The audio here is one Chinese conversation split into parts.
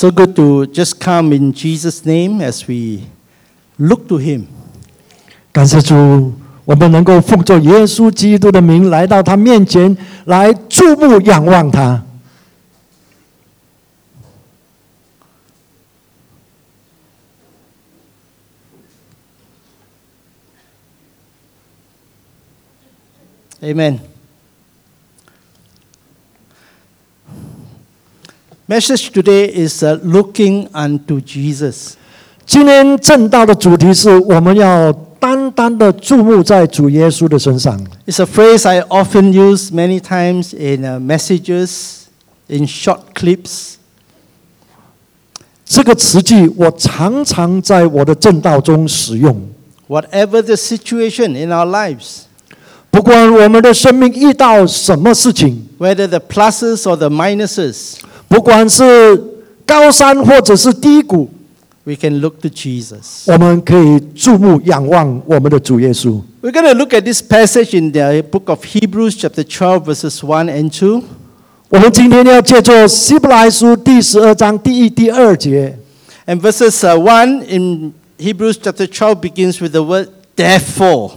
So good to just come in Jesus' name as we look to Him. 感谢主，我们能够奉着耶稣基督的名来到他面前，来注目仰望他。 Amen. Message today is looking unto Jesus. 今天正道的主题是我们要单单的注目在主耶稣的身上。 It's a phrase I often use many times in messages, in short clips. 这个词句我常常在我的正道中使用。 Whatever the situation in our lives, 不管我们的生命遇到什么事情， whether the pluses or the minuses, 不管是高山或者是低谷， we can look to Jesus. 我们可以注目仰望我们的主耶稣。 We're going to look at this passage in the book of Hebrews, chapter 12, verses 1 and 2. 我们今天要借着希伯来书第12章第1、第2节， And verses 1 in Hebrews chapter 12 begins with the word therefore.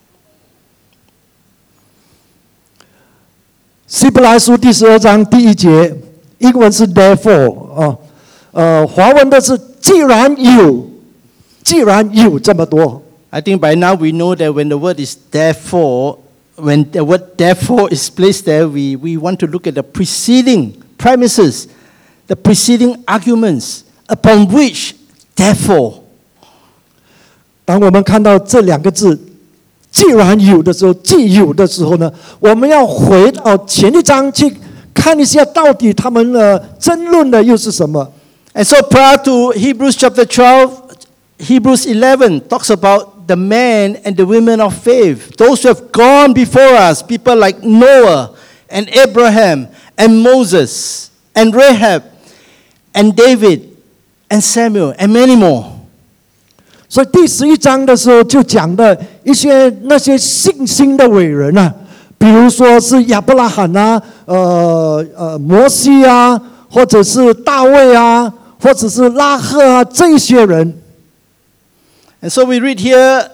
希伯来书第12章第1节，英文是 therefore 华文的是既然有这么多。 I think by now we know that when the word is therefore, when the word therefore is placed there, we want to look at the preceding premises, the preceding arguments upon which therefore. 当我们看到这两个字“既然有”的时候，既有的时候呢，我们要回到前一章去看一下，到底他们争论的又是什么。 And so prior to Hebrews chapter 12, Hebrews 11 talks about the men and the women of faith, those who have gone before us, people like Noah and Abraham and Moses and Rahab and David and Samuel and many more. 所以第11章的时候就讲的那些信心的伟人啊，比如说是亚伯拉罕啊，摩西啊，或者是大卫啊，或者是拉赫啊，这些人。 And so we read here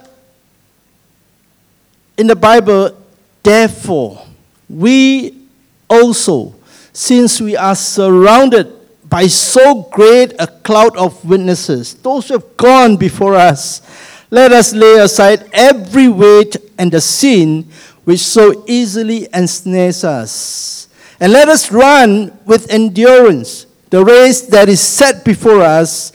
in the Bible, therefore, we also, since we are surrounded by so great a cloud of witnesses, those who have gone before us, let us lay aside every weight and the sin which so easily ensnares us. And let us run with endurance the race that is set before us,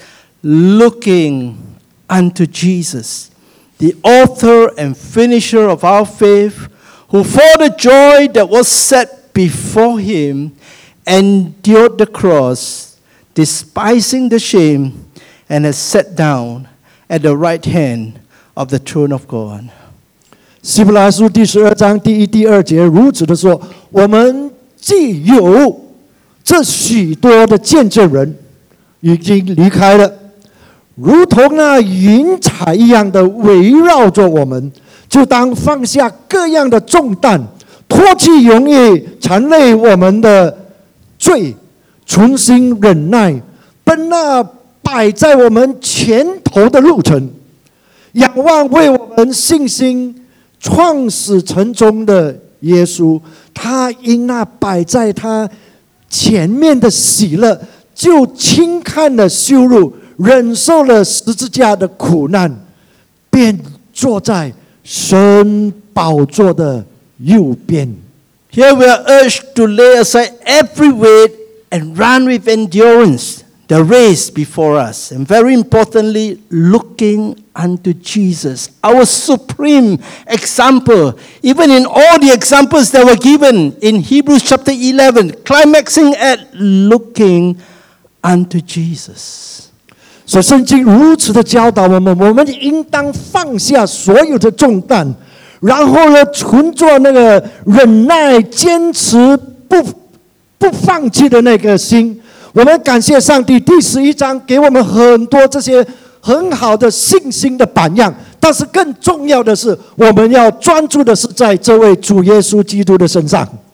looking unto Jesus, the author and finisher of our faith, who for the joy that was set before him endured the cross, despising the shame, and has sat down at the right hand of the throne of God. 希伯来书第12章第1、第2节如此的说：我们既有这许多的见证人已经离开了，如同那云彩一样的围绕着我们，就当放下各样的重担，脱去容易缠累我们的罪，存心忍耐，奔那摆在我们前头的路程，仰望为我们信心创始成终的耶稣。他因那摆在他前面的喜乐，就轻看了羞辱，忍受了十字架的苦难，便坐在神宝座的右边。 Here we are urged to lay aside every weight and run with endurance the race before us. And very importantly, looking unto Jesus, our supreme example. Even in all the examples that were given in Hebrews chapter 11, climaxing at looking unto Jesus. 所以圣经如此的教导我们，我们应当放下所有的重担，然后呢，存着那个忍耐、坚持、不放弃的那个心。我们感谢上帝，第11章给我们很多这些很好的信心的榜样。但是更重要的是，我们要专注的是在这位主耶稣基督的身上。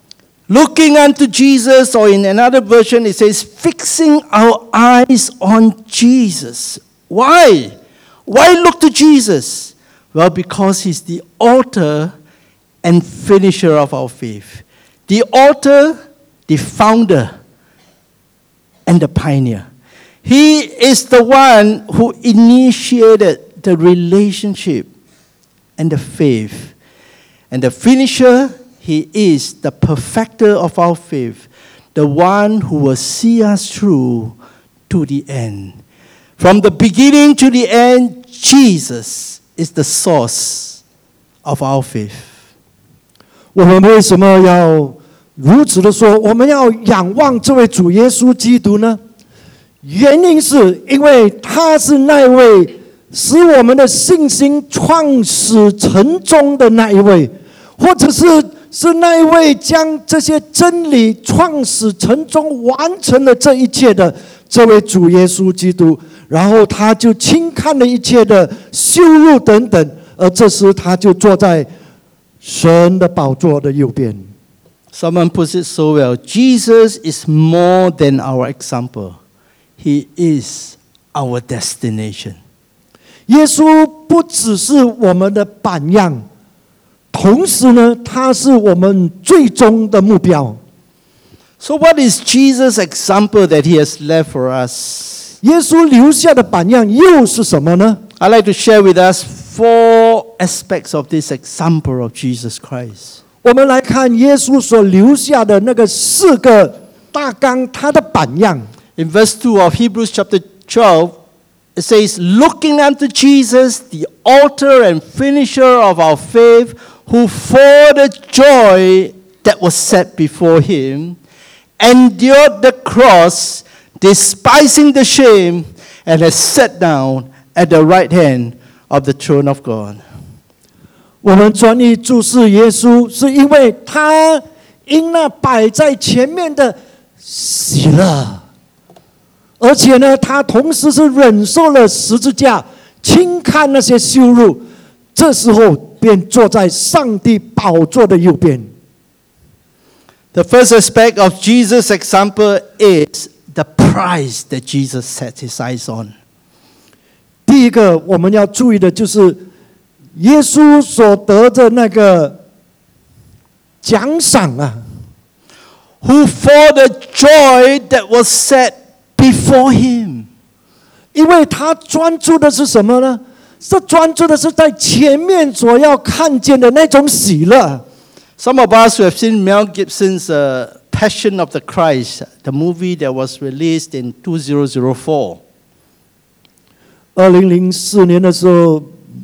Looking unto Jesus, or in another version it says, fixing our eyes on Jesus. Why? Why look to Jesus? Well, because he's the author and finisher of our faith. The author, the founder, and the pioneer. He is the one who initiated the relationship and the faith. And the finisher, he is the perfecter of our faith, the one who will see us through to the end. From the beginning to the end, Jesus is the source of our faith. 我们为什么要如此的说，我们要仰望这位主耶稣基督呢？原因是因为他是那位使我们的信心创始成终的那一位，或者是那一位将这些真理创始成终完成了这一切的这位主耶稣基督，然后他就轻看了一切的羞辱等等，而这时他就坐在神的宝座的右边。 Someone puts it so well. Jesus is more than our example. He is our destination. 耶稣不只是我们的榜样，同时呢，他是我们最终的目标。 So what is Jesus' example that he has left for us? 耶稣留下的榜样又是什么呢？ I'd like to share with us 4 aspects of this example of Jesus Christ. 我们来看耶稣所留下的那个4个大纲，他的榜样。 In verse 2 of Hebrews chapter 12, it says, looking unto Jesus, the author and finisher of our faith, who for the joy that was set before him, endured the cross, despising the shame, and has sat down at the right hand of the throne of God. 我们专一注视耶稣，是因为他因那摆在前面的喜乐，而且呢，他同时是忍受了十字架，轻看那些羞辱，这时候便坐在上帝宝座的右边。 The first aspect of Jesus' example is the price that Jesus set his eyes on. 第一个我们要注意的就是耶稣所得的那个奖赏啊。 Who for the joy that was set before him. 因为他专注的是什么呢？是专注的是在前面所要看见的那种喜乐。 Some of us who have seen Mel Gibson's Passion of the Christ, the movie that was released in 2004. 2004年的时候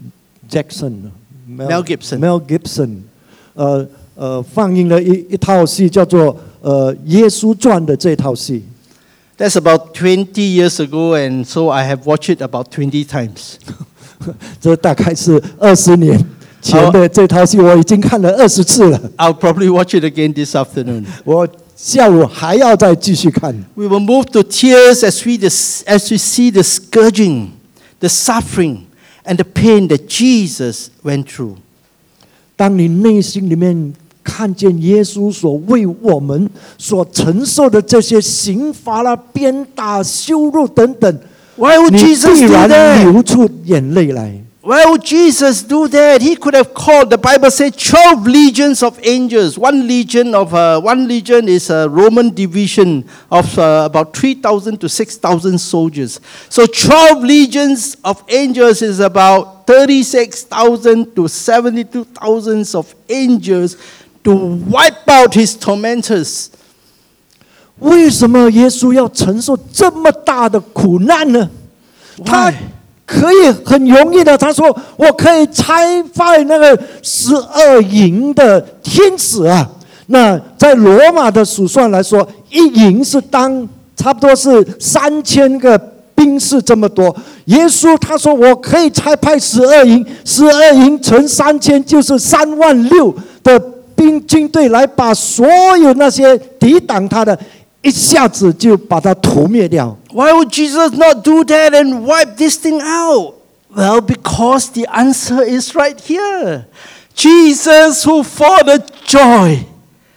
Mel Gibson 放映了一套戏，叫做耶稣传的这套戏。 That's about 20 years ago, and so I have watched it about 20 times. 这大概是20年前的这套戏，我已经看了20次了。 I'll probably watch it again this afternoon. 我下午还要再继续看。 We will move to tears as we see the scourging, the suffering, and the pain that Jesus went through. 当你内心里面看见耶稣所为我们所承受的这些刑罚啦、鞭打、羞辱等等， Why would 你 Jesus 必 do 然 that? 流出眼泪来。 Why would Jesus do that? He could have called, the Bible says, 12 legions of angels. One legion is a Roman division of about 3,000 to 6,000 soldiers. So 12 legions of angels is about 36,000 to 72,000 of angels to wipe out his tormentors. 为什么耶稣要承受这么大的苦难呢？他 Why? 可以很容易的，他说：“我可以拆派那个12营的天使啊。”那在罗马的数算来说，一营是当差不多是3000个兵士这么多。耶稣他说：“我可以拆派12营，12营乘3000就是36000的军队来把所有那些抵挡他的。” 一下子就把它屠灭掉。 Why would Jesus not do that and wipe this thing out? Well, because the answer is right here. Jesus, who for the joy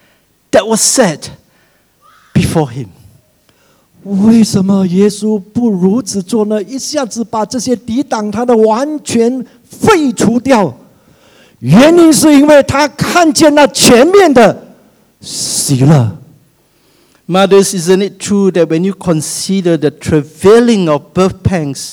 that was set before him. 为什么耶稣不如此做呢？一下子把这些抵挡他的完全废除掉。原因是因为他看见那前面的喜乐。 Mothers, isn't it true that when you consider the travailing of birth pangs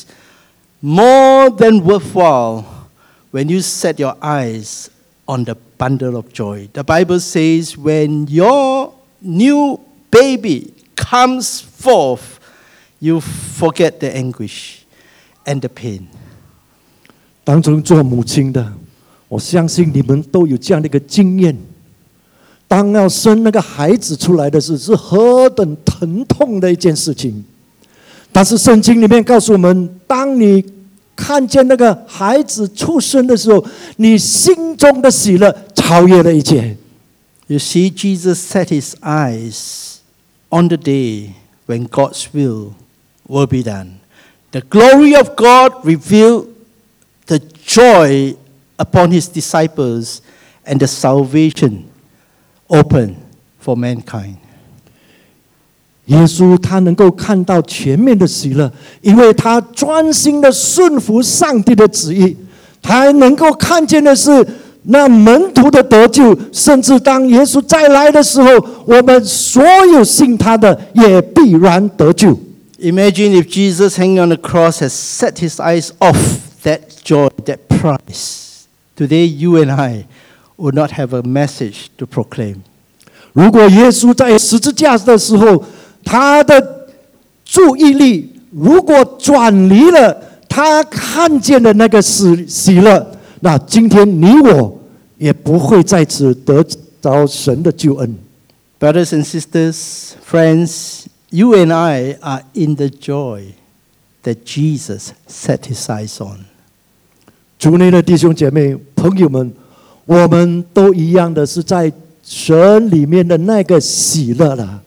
more than worthwhile when you set your eyes on the bundle of joy? The Bible says when your new baby comes forth, you forget the anguish and the pain. 当成做母亲的，我相信你们都有这样的一个经验。当要生那个孩子出来的时候，是何等疼痛的一件事情。但是圣经里面告诉我们，当你看见那个孩子出生的时候，你心中的喜乐超越了一切。 You see, Jesus set his eyes on the day when God's will be done. The glory of God revealed the joy upon his disciples and the salvation open for mankind. 耶稣他能够看到前面的喜乐，因为他专心的顺服上帝的旨意。他还能够看见的是那门徒的得救，甚至当耶稣再来的时候，我们所有信他的也必然得救。 Imagine if Jesus hanging on the cross has set his eyes off that joy, that prize. Today you and I would not have a message to proclaim. 如果耶稣在十字架的时候，他的注意力如果转离了，他看见的那个喜乐，那今天你我也不会在此得着神的救恩。 Brothers and sisters, friends, you and I are in the joy that Jesus set his eyes on. 主内的弟兄姐妹、朋友们，我们都一样的是在神里面的那个喜乐了。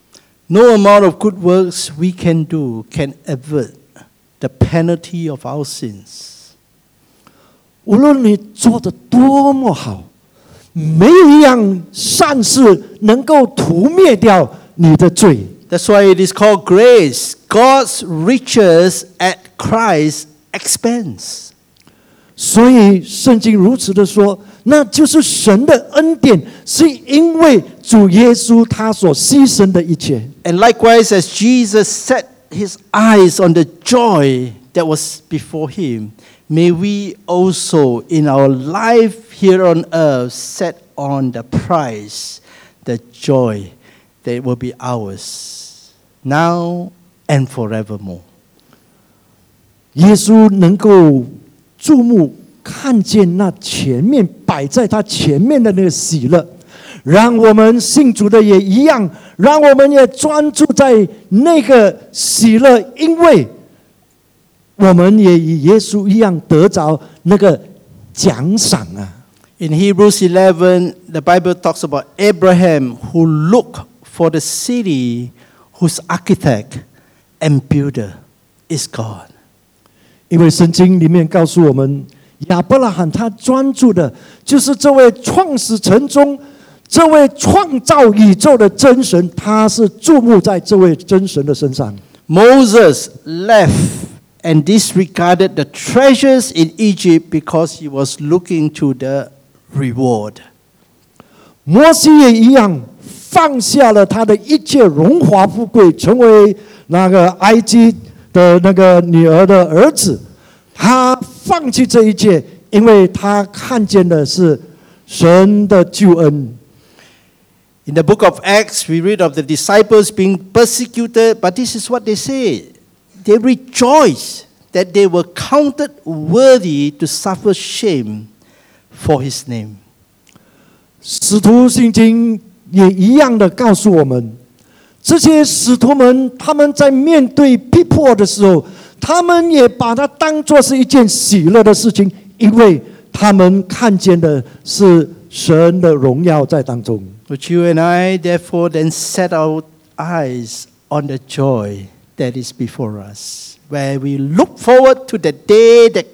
No amount of good works we can do can avert the penalty of our sins. 无论你做的多么好，没有一样善事能够涂灭掉你的罪。 That's why it is called grace, God's riches at Christ's expense. 所以圣经如此的说，那就是神的恩典，是因为主耶稣他所牺牲的一切。 And likewise, as Jesus set his eyes on the joy that was before him, may we also in our life here on earth set on the prize, the joy that will be ours now and forevermore. 耶稣能够注目看见那前面摆在他前面的那个喜乐，让我们信主的也一样，让我们也专注在那个喜乐，因为我们也与耶稣一样得着那个奖赏啊。 In Hebrews 11, the Bible talks about Abraham who looked for the city whose architect and builder is God. 因为圣经里面告诉我们，亚伯拉罕他专注的就是这位创始成终、这位创造宇宙的真神，他是注目在这位真神的身上。 Moses left and disregarded the treasures in Egypt because he was looking to the reward. 摩西也一样，放下了他的一切荣华富贵，成为那个埃及的那个女儿的儿子。他放弃这一切，因为他看见的是神的救恩。 In the book of Acts, we read of the disciples being persecuted, but this is what they say. They rejoice that they were counted worthy to suffer shame for his name. 使徒信经也一样的告诉我们，这些使徒们他们在面对逼迫的时候，他们也把它当作是一件喜乐的事情，因为他们看见的是神的荣耀在当中。 Would you and I therefore then set our eyes on the joy that is before us, where we look forward to the day, the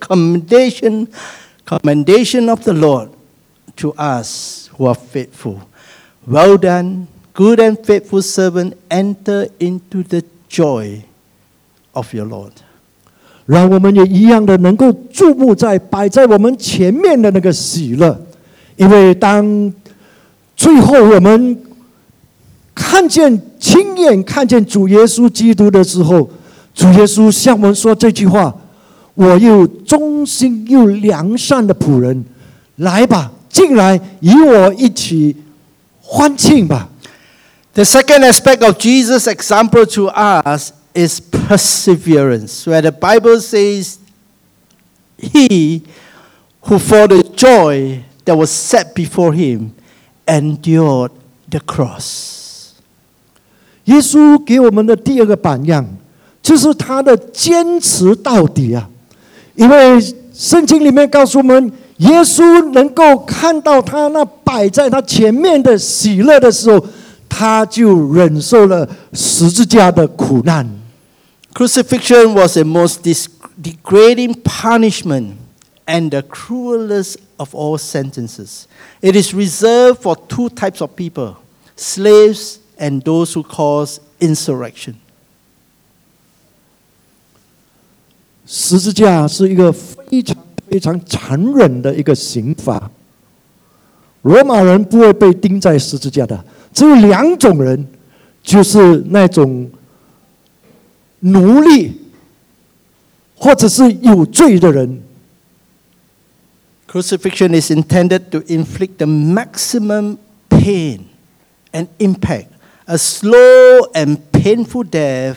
commendation of the Lord to us who are faithful, Well done, good and faithful servant, enter into the joy of your Lord. 让我们也一样的能够注目在摆在我们前面的那个喜乐，因为当最后我们亲眼看见主耶稣基督的时候，主耶稣向我们说这句话：我又忠心又良善的仆人，来吧，进来与我一起欢庆吧。 The second aspect of Jesus' example to us is perseverance, where the Bible says, He who for the joy that was set before him endured the cross. 耶稣给我们的第二个榜样，就是他的坚持到底啊！因为圣经里面告诉我们，耶稣能够看到他那摆在他前面的喜乐的时候，他就忍受了十字架的苦难。 Crucifixion was the most degrading punishment and the cruelest of all sentences. It is reserved for two types of people, slaves and those who cause insurrection. 十字架是一个非常非常残忍的一个刑罚。罗马人不会被钉在十字架的，只有两种人，就是那种奴隶，或者是有罪的人。 Crucifixion is intended to inflict the maximum pain and impact, a slow and painful death,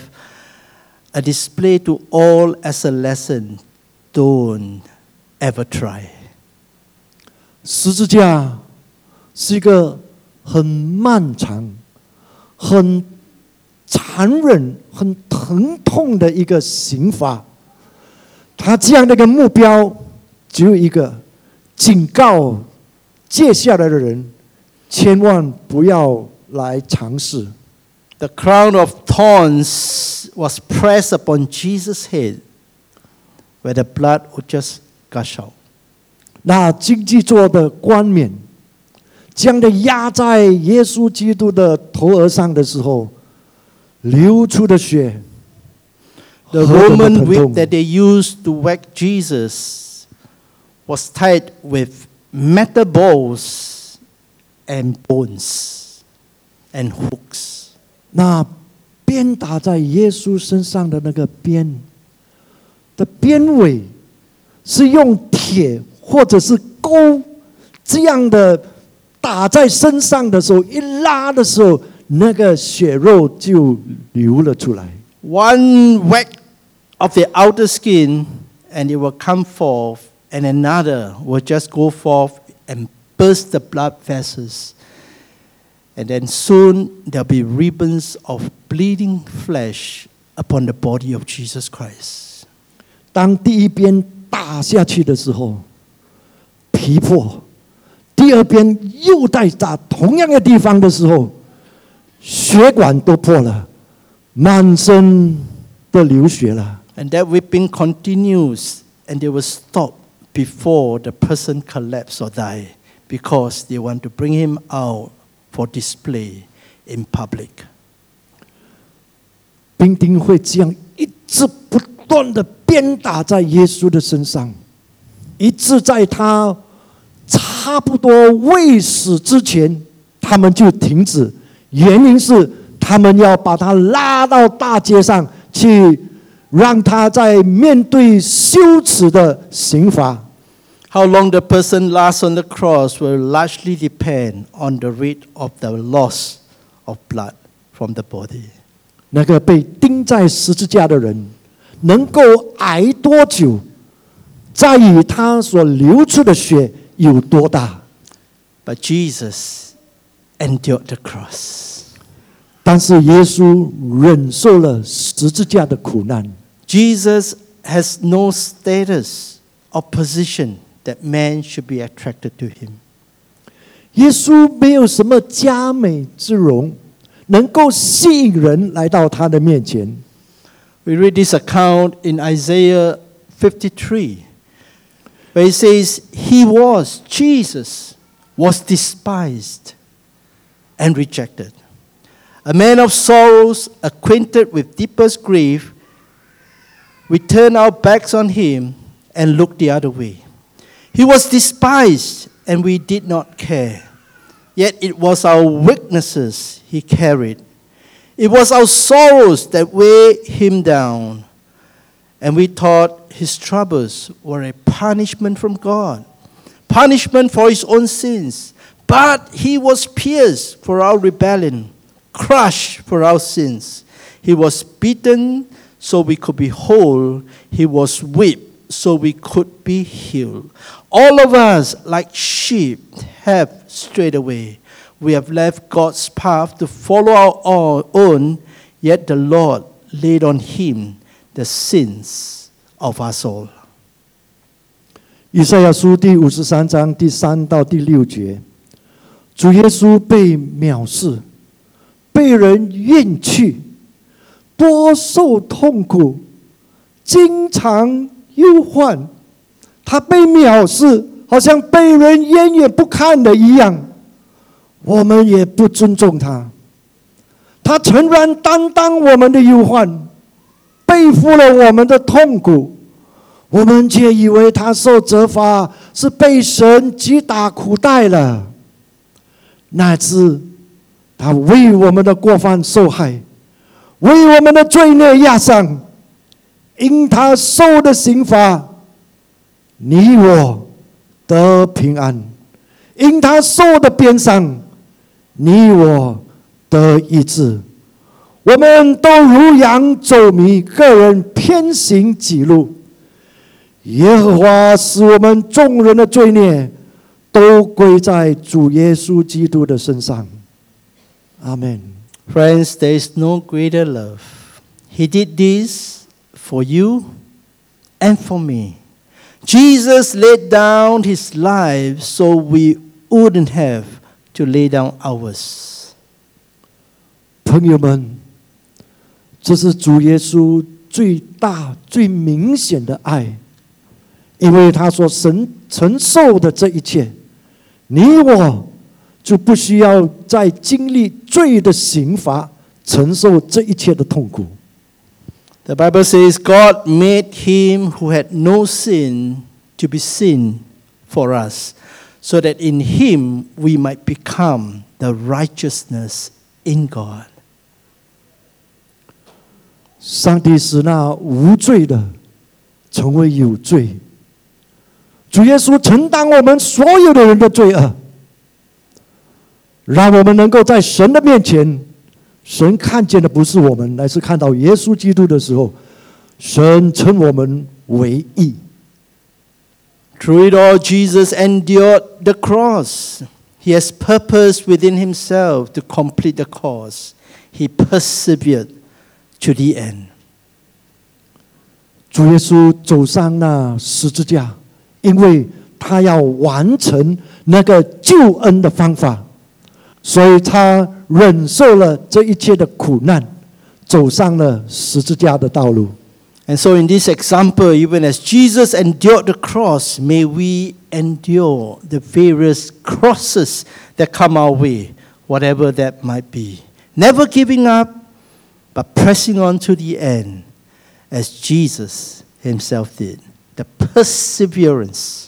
a display to all as a lesson. Don't ever try. 十字架是一个很漫长、很残忍、很疼痛的一个刑罚。他这样的一个目标只有一个，警告接下来的人，千万不要来尝试。 The crown of thorns was pressed upon Jesus' head, where the blood would just gush out. 那荆棘做的冠冕，这样的压在耶稣基督的头额上的时候，流出的血。 The Roman whip that they used to whack Jesus was tied with metal balls and bones and hooks. 那鞭打在耶稣身上的那个鞭的鞭尾，是用铁或者是钩这样的打在身上的时候，一拉的时候，那个血肉就流了出来。 One whack of the outer skin, and it will come forth, and another will just go forth and burst the blood vessels. And then soon there'll be ribbons of bleeding flesh upon the body of Jesus Christ. 当第一鞭打下去的时候，皮破；第二鞭又在打同样的地方的时候，血管都破了，满身都流血了。 And that whipping continues, and they will stop before the person collapse or die, because they want to bring him out for display in public. 兵丁会这样一直不断的鞭打在耶稣的身上，一直在他差不多未死之前，他们就停止。原因是他们要把他拉到大街上去，让他在面对羞耻的刑罚。 How long the person lasts on the cross will largely depend on the rate of the loss of blood from the body. 那个被钉在十字架的人能够挨多久，在于他所流出的血有多大。 But Jesus endured the cross. 但是耶稣忍受了十字架的苦难。 Jesus has no status or position that man should be attracted to him. 耶稣没有什么佳美之容，能够吸引人来到他的面前。 We read this account in Isaiah 53, where it says, Jesus was despised and rejected. A man of sorrows, acquainted with deepest grief, we turned our backs on him and looked the other way. He was despised, and we did not care. Yet it was our weaknesses he carried. It was our sorrows that weighed him down. And we thought his troubles were a punishment from God, punishment for his own sins. But he was pierced for our rebellion, crushed for our sins. He was beaten so we could be whole. He was whipped so we could be healed. All of us, like sheep, have strayed away. We have left God's path to follow our own, yet the Lord laid on him the sins of us all. 以赛亚书第53章第3到第6节，主耶稣被藐视，被人厌弃，多受痛苦，经常忧患。他被藐视，好像被人远远不看的一样。我们也不尊重他。他诚然担当我们的忧患，背负了我们的痛苦，我们却以为他受责罚是被神击打苦待了。乃至他为我们的过犯受害，为我们的罪孽压伤。因他受的刑罚，你我得平安；因他受的鞭伤，你我得医治。我们都如羊走迷，个人偏行己路。耶和华使我们众人的罪孽都归在主耶稣基督的身上。阿门。 Friends, there is no greater love. He did this for you and for me. Jesus laid down his life so we wouldn't have to lay down ours. 朋友们，这是主耶稣最大、最明显的爱，因为他所承受的这一切，你我就不需要再经历罪的刑罚，承受这一切的痛苦。 The Bible says God made him who had no sin to be sin for us, so that in him we might become the righteousness in God. 上帝使那无罪的成为有罪，主耶稣承担我们所有的人的罪恶，让我们能够在神的面前，神看见的不是我们，乃是看到耶稣基督的时候，神称我们为义。 Through it all, Jesus endured the cross. He has purpose within himself to complete the course. He persevered to the end. 主耶稣走上那十字架，因为他要完成那个救恩的方法，所以他忍受了这一切的苦难，走上了十字架的道路。 And so in this example, even as Jesus endured the cross, may we endure the various crosses that come our way, whatever that might be. Never giving up, but pressing on to the end, as Jesus himself did. The perseverance.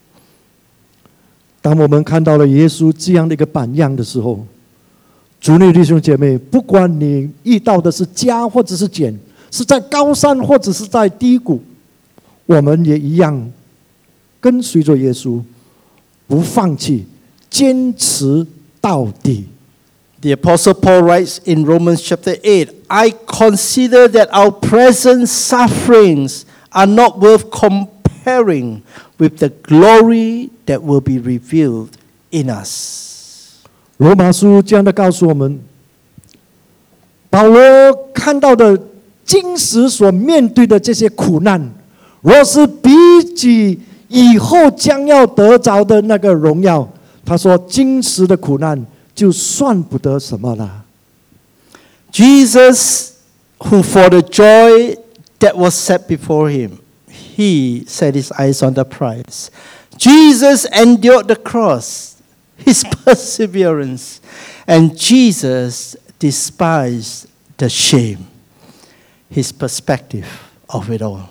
当我们看到了耶稣这样的一个榜样的时候，主内弟兄姐妹，不管你遇到的是加或者是减，是在高山或者是在低谷，我们也一样跟随着耶稣，不放弃，坚持到底。 The Apostle Paul writes in Romans chapter 8, I consider that our present sufferings are not worth comparing with the glory that will be revealed in us. 罗马书这样的告诉我们，保罗看到的今时所面对的这些苦难，若是比起以后将要得着的那个荣耀，他说今时的苦难就算不得什么了。 Jesus, who for the joy that was set before him, he set his eyes on the prize. Jesus endured the cross. his perseverance. And Jesus despised the shame, his perspective of it all.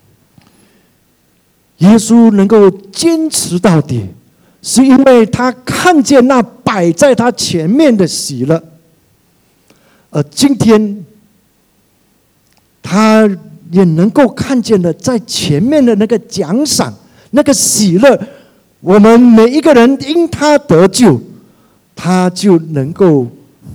耶稣能够坚持到底，是因为他看见那摆在他前面的喜乐。而今天，他也能够看见了在前面的那个奖赏、那个喜乐。我们每一个人因他得救，他就能够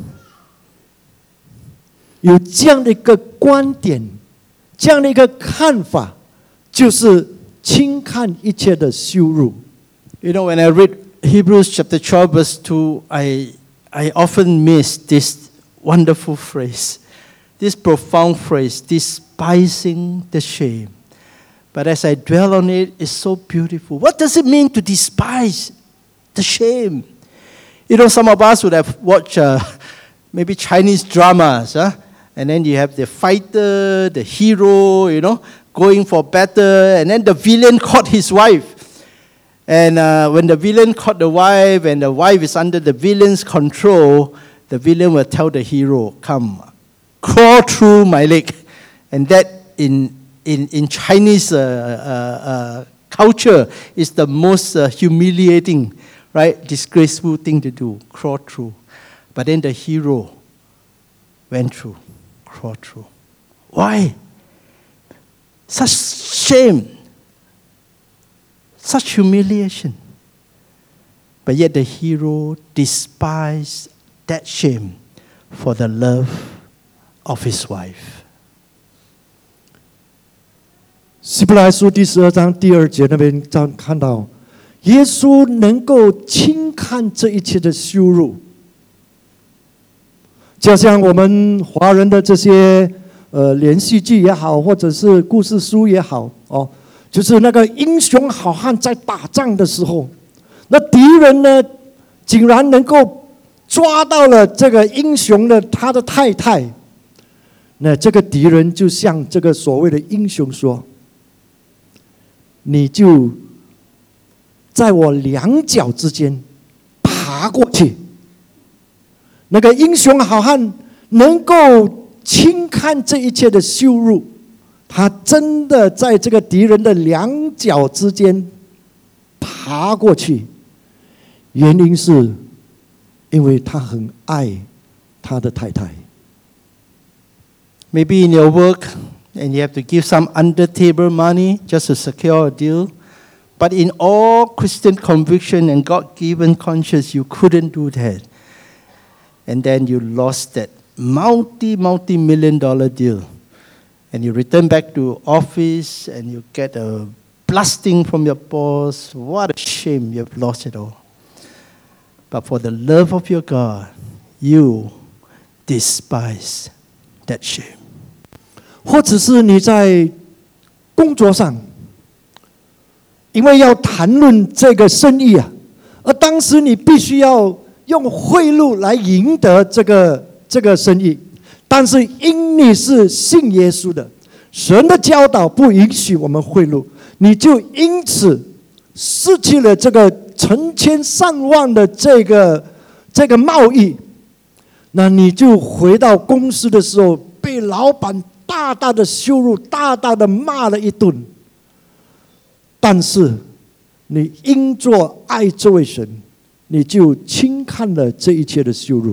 有这样的一个观点，这样的一个看法，就是轻看一切的羞辱。 You know, when I read Hebrews chapter 12, verse 2, I often miss this wonderful phrase, this profound phrase, despising the shame. But as I dwell on it, it's so beautiful. What does it mean to despise the shame? You know, some of us would have watched maybe Chinese dramas, and then you have the fighter, the hero, going for battle, and then the villain caught his wife. And when the villain caught the wife, and the wife is under the villain's control, the villain will tell the hero, come, crawl through my leg. And that in Chinese culture is the most humiliating, right, disgraceful thing to do, crawl through. But then the hero went through, crawled through. Why? Such shame, such humiliation. But yet the hero despised that shame for the love of his wife. 希伯来书第12章第2节那边看到，耶稣能够轻看这一切的羞辱，就像我们华人的这些连续剧也好，或者是故事书也好，就是那个英雄好汉在打仗的时候，那敌人呢，竟然能够抓到了这个英雄的他的太太，那这个敌人就向这个所谓的英雄说：“你就在我两脚之间爬过去。”那个英雄好汉能够轻看这一切的羞辱，他真的在这个敌人的两脚之间爬过去，原因是因为他很爱他的太太。 Maybe in your work, and you have to give some under-table money just to secure a deal. But in all Christian conviction and God-given conscience, you couldn't do that. And then you lost that multi-million-dollar deal. And you return back to office and you get a blasting from your boss. What a shame, you have lost it all. But for the love of your God, you despise that shame. 或者是你在工作上，因为要谈论这个生意啊，而当时你必须要用贿赂来赢得这个生意，但是因你是信耶稣的，神的教导不允许我们贿赂，你就因此失去了这个成千上万的这个贸易，那你就回到公司的时候，被老板大大的羞辱，大大的骂了一顿。但是你因着爱这位神，你就轻看了这一切的羞辱。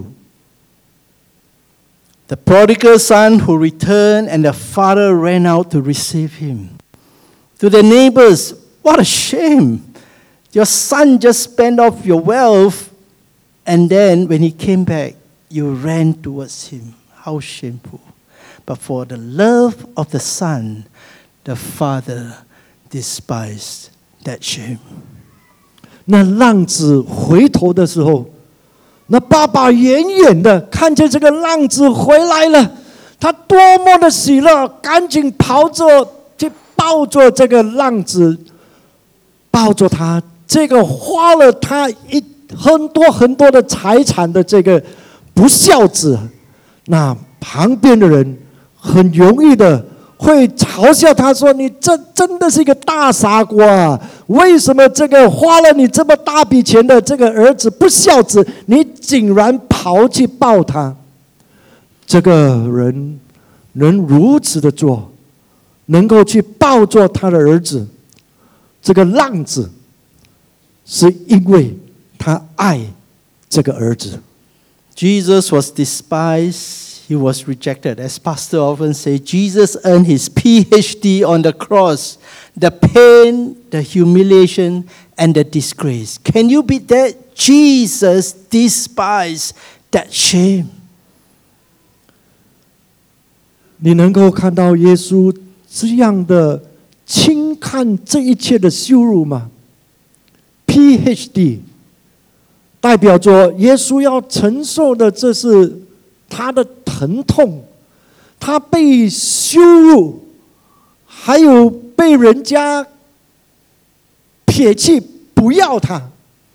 The prodigal son who returned and the father ran out to receive him. To the neighbors, what a shame. Your son just spent off your wealth, and then when he came back, you ran towards him. How shameful. But for the love of the son, the father despised that shame. 那浪子回头的时候，那爸爸远远的看见这个浪子回来了，他多么的喜乐，赶紧跑着去抱着这个浪子，抱着他，这个花了他很多的财产的这个不孝子，那旁边的人很容易的会嘲笑他说：“你这真的是一个大傻瓜！为什么这个花了你这么大笔钱的这个儿子不孝子，你竟然跑去抱他？”这个人能如此的做，能够去抱着他的儿子，这个浪子，是因为他爱这个儿子。 Jesus was despised. He was rejected. As Pastor often say, Jesus earned his PhD on the cross. The pain, the humiliation, and the disgrace. Can you beat that? Jesus despised that shame. 你能够看到耶稣这样的轻看这一切的羞辱吗？ PhD 代表着耶稣要承受的，这是他的疼痛，他被羞辱，还有被人家撇弃，不要他。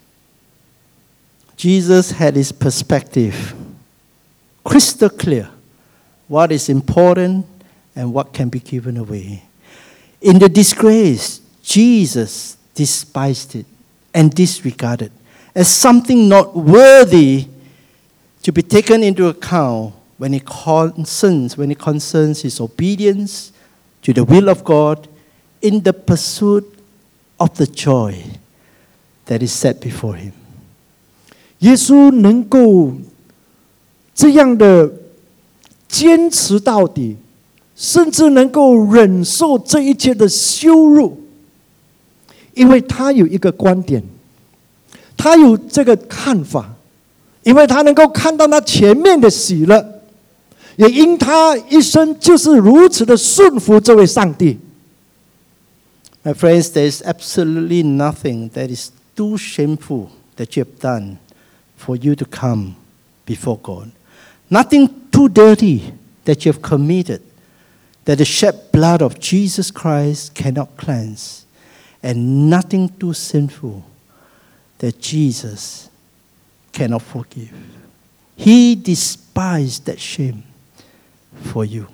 Jesus had his perspective crystal clear. What is important and what can be given away. In the disgrace, Jesus despised it and disregarded as something not worthy to be taken into account when it concerns his obedience to the will of God in the pursuit of the joy that is set before him. 耶稣能够这样的坚持到底，甚至能够忍受这一切的羞辱，因为他有一个观点，他有这个看法，因为他能够看到那前面的喜乐，也因他一生就是如此的顺服这位上帝。 My friends, there is absolutely nothing that is too shameful that you have done for you to come before God. Nothing too dirty that you have committed that the shed blood of Jesus Christ cannot cleanse, and nothing too sinful that Jesus cannot forgive. He despised that shame for you.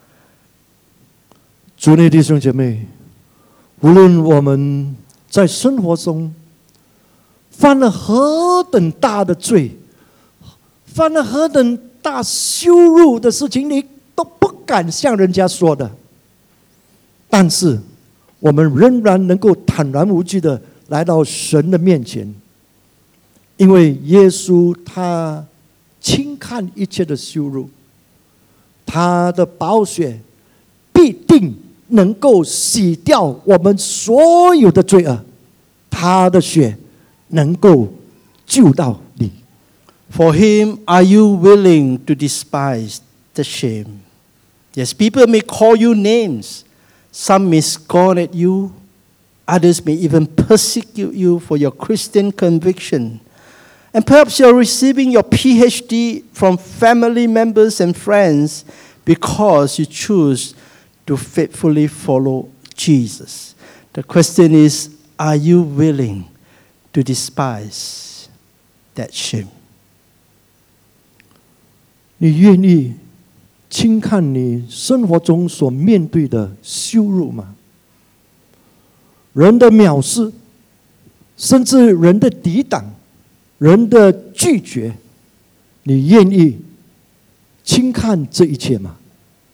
主内弟兄姐妹，无论我们在生活中犯了何等大的罪，犯了何等大羞辱的事情，你都不敢向人家说的，但是我们仍然能够坦然无惧的来到神的面前，因为耶稣他轻看一切的羞辱，他的宝血必定能够洗掉我们所有的罪恶，他的血能够救到你。 For him, are you willing to despise the shame? Yes, people may call you names. Some may scorn at you. Others may even persecute you for your Christian conviction. And perhaps you're receiving your PhD from family members and friends because you choose to faithfully follow Jesus. The question is, are you willing to despise that shame? 你愿意轻看你生活中所面对的羞辱吗？人的藐视，甚至人的抵挡，人的拒绝，你愿意轻看这一切吗？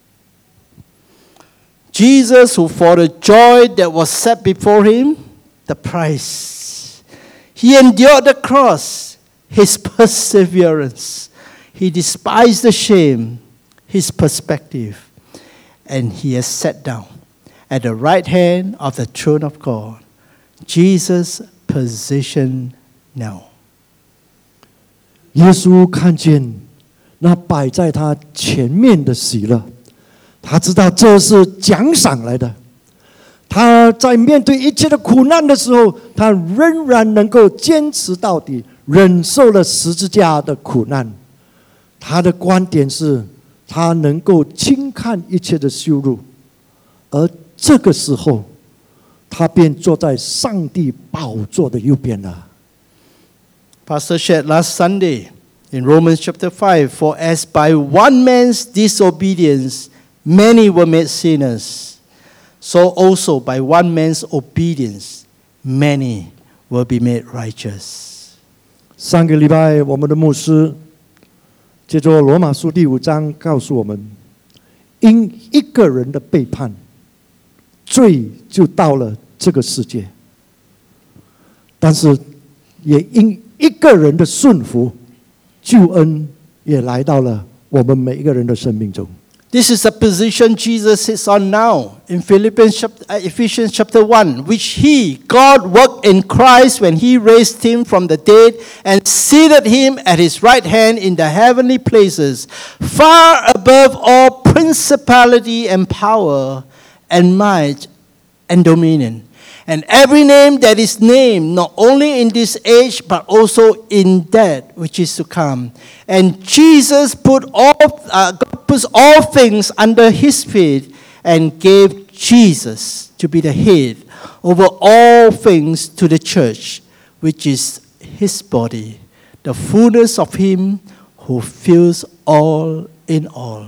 Jesus, who for the joy that was set before him, the price, he endured the cross, his perseverance. He despised the shame, his perspective, and he has sat down at the right hand of the throne of God. Jesus' position now. 耶稣看见那摆在他前面的喜乐，他知道这是奖赏来的。他在面对一切的苦难的时候，他仍然能够坚持到底，忍受了十字架的苦难。他的观点是，他能够轻看一切的羞辱，而这个时候，他便坐在上帝宝座的右边了。 Pastor shared last Sunday in Romans chapter 5, for as by one man's disobedience many were made sinners. So also by one man's obedience, many will be made righteous. 上个礼拜，我们的牧师借着罗马书第5章告诉我们，因一个人的背叛，罪就到了这个世界；但是也因一个人的顺服，救恩也来到了我们每一个人的生命中。 This is the position Jesus sits on now in Ephesians chapter 1, which God worked in Christ when he raised him from the dead and seated him at his right hand in the heavenly places, far above all principality and power and might and dominion. And every name that is named, not only in this age, but also in that which is to come. And Jesus God puts all things under his feet and gave Jesus to be the head over all things to the church, which is his body, the fullness of him who fills all in all.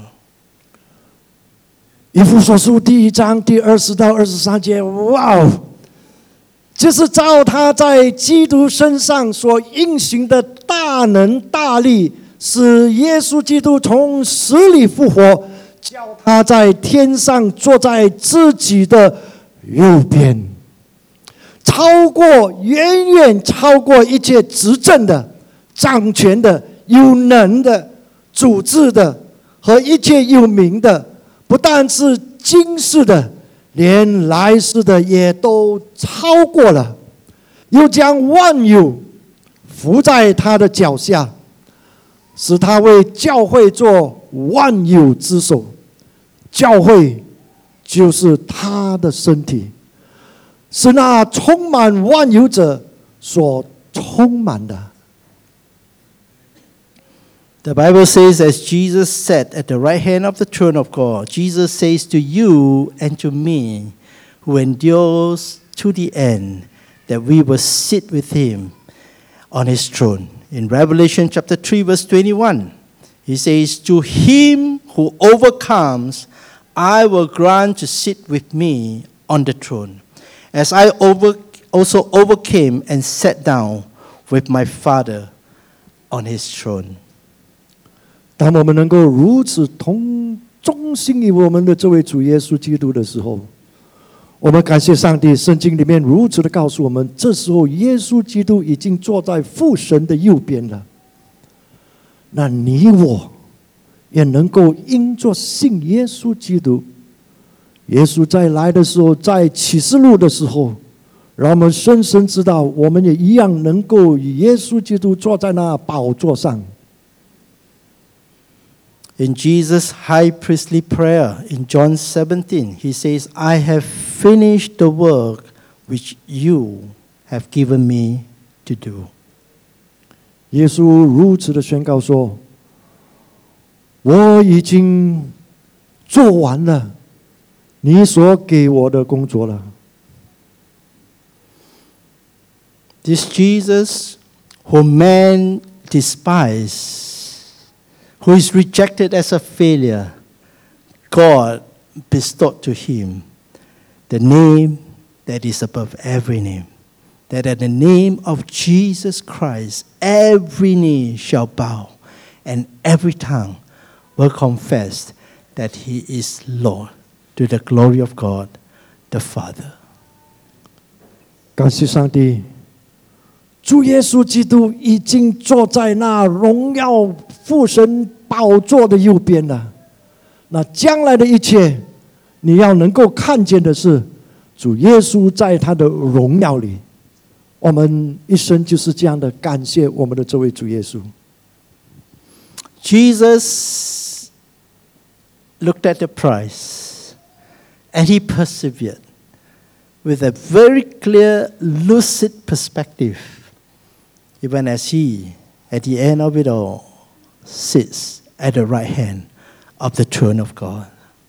以弗所书第1章第20到23节，哇哦！就是照他在基督身上所运行的大能大力，使耶稣基督从死里复活，叫他在天上坐在自己的右边，远远超过一切执政的、掌权的、有能的、主治的和一切有名的，不但是今世的，连来世的也都超过了，又将万有伏在他的脚下，使他为教会做万有之首。教会就是他的身体，是那充满万有者所充满的。 The Bible says, as Jesus sat at the right hand of the throne of God, Jesus says to you and to me, who endures to the end, that we will sit with him on his throne. In Revelation chapter 3, verse 21, he says, to him who overcomes, I will grant to sit with me on the throne, as I also overcame and sat down with my Father on his throne. 当我们能够如此忠心于我们的这位主耶稣基督的时候，我们感谢上帝，圣经里面如此的告诉我们，这时候耶稣基督已经坐在父神的右边了。那你我也能够因着信耶稣基督，耶稣再来的时候，在启示录的时候，让我们深深知道，我们也一样能够与耶稣基督坐在那宝座上。 In Jesus' high priestly prayer in John 17, he says, I have finished the work which you have given me to do. 耶稣如此的宣告说，我已经做完了你所给我的工作了。 This Jesus whom man despised, who is rejected as a failure, God bestowed to him the name that is above every name, that at the name of Jesus Christ every knee shall bow and every tongue will confess that he is Lord, to the glory of God the Father. 感谢上帝，主耶稣基督已经坐在那荣耀父神宝座的右边了。那将来的一切，你要能够看见的是，主耶稣在他的荣耀里。我们一生就是这样的感谢我们的这位主耶稣。 Jesus looked at the price and he persevered with a very clear, lucid perspective, even as he, at the end of it all, sits at the right hand of the throne of God.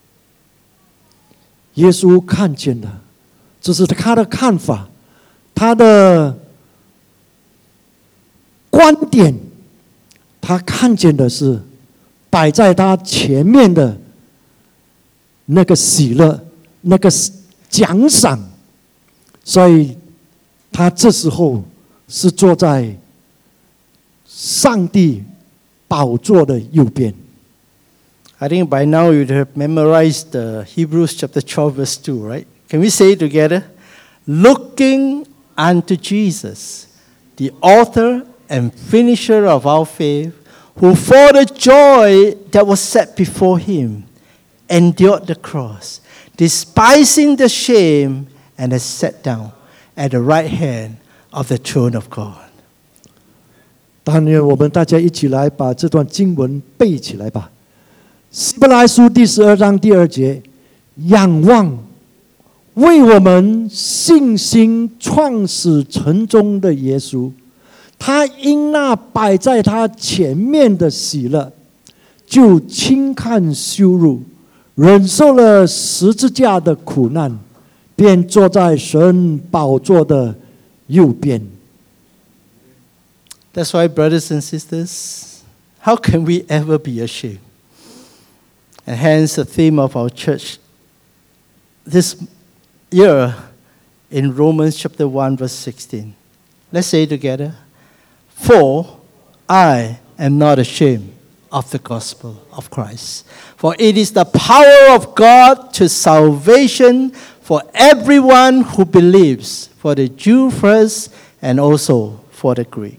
耶稣看见了，这是他的看法，他的观点，他看见的是摆在他前面的那个喜乐、那个奖赏，所以他这时候是坐在上帝宝座的右边。 I think by now you'd have memorized the Hebrews chapter 12 verse 2, right? Can we say it together? Looking unto Jesus, the author and finisher of our faith, who for the joy that was set before him endured the cross, despising the shame, and has sat down at the right hand of the throne of God. 但愿我们大家一起来把这段经文背起来吧。希伯来书第12章第2节，仰望为我们信心创始成终的耶稣，他因那摆在他前面的喜乐，就轻看羞辱，忍受了十字架的苦难，便坐在神宝座的右边。 That's why, brothers and sisters, how can we ever be ashamed? And hence the theme of our church this year in Romans chapter 1 verse 16. Let's say it together. For I am not ashamed of the gospel of Christ. For it is the power of God to salvation for everyone who believes, for the Jew first and also for the Greek.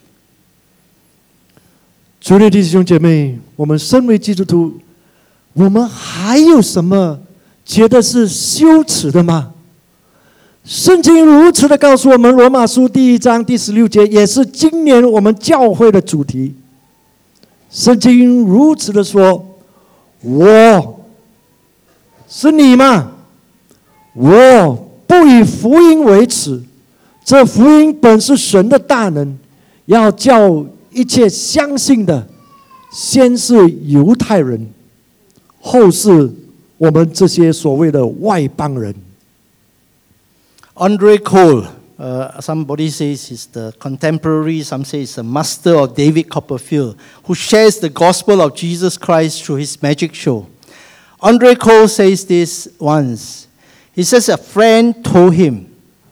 主内弟兄姐妹，我们身为基督徒，我们还有什么觉得是羞耻的吗？圣经如此的告诉我们，罗马书第1章第16节，也是今年我们教会的主题。圣经如此的说：“我是你吗？我不以福音为耻，这福音本是神的大能，要叫一切相信的，先是犹太人，后是我们这些所谓的外邦人。” Andre Cole, somebody says he's the contemporary, some say he's the master of David Copperfield, who shares the gospel of Jesus Christ through his magic show. Andre Cole says this once. He says a friend told him,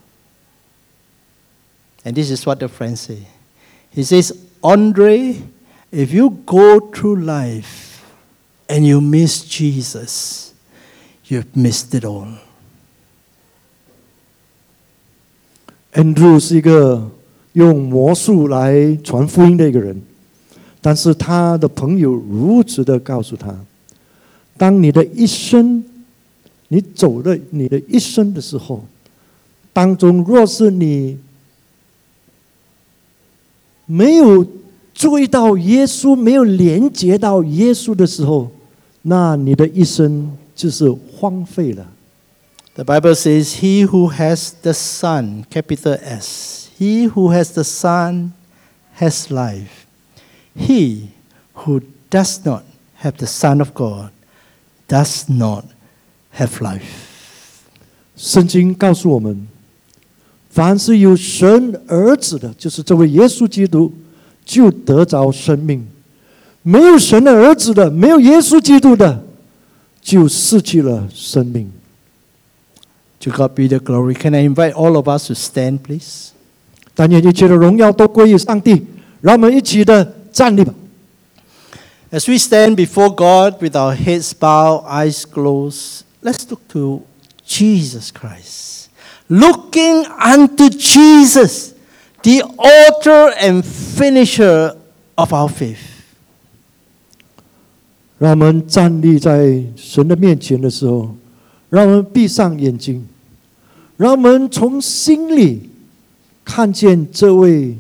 and this is what the friend said. He says, Andre, if you go through life and you miss Jesus, you've missed it all. Andrew 是一个用魔术来传福音的一个人，但是他的朋友如此的告诉他：当你的一生，你走了你的一生的时候，当中若是你没有注意到耶稣，没有连接到耶稣的时候，那你的一生就是荒废了。 The Bible says, he who has the Son, capital S, he who has the Son has life. He who does not have the Son of God does not have life. 圣经告诉我们，凡是有神儿子的，就是这位耶稣基督，就得着生命；没有神的儿子的，没有耶稣基督的，就失去了生命。 To God be the glory. Can I invite all of us to stand, please? 但愿一切的荣耀都归于上帝。让我们一起的站立吧。 As we stand before God with our heads bowed, eyes closed, let's look to Jesus Christ. Looking unto Jesus, the author and finisher of our faith. 让我们站立在神的面前的时候，让我们闭上眼睛，让我们从心里看见这位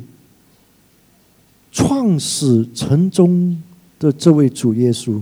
创始成终的这位主耶稣。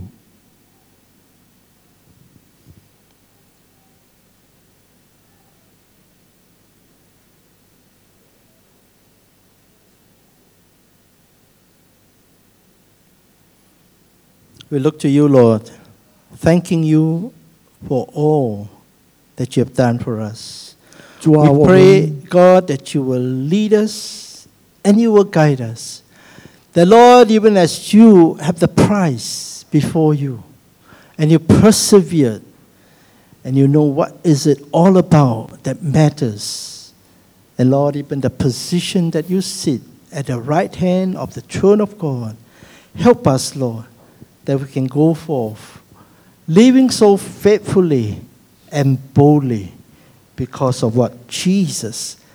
We look to you, Lord, thanking you for all that you have done for us. 主啊， We 我 pray, 们 God, that you will lead us and you will guide us. The Lord, even as you have the prize before you, and you persevered And you know what is it all about that matters. And Lord, even the position that you sit at the right hand of the throne of God, help us, Lord, that we can go forth, living so faithfully and boldly because of what Jesus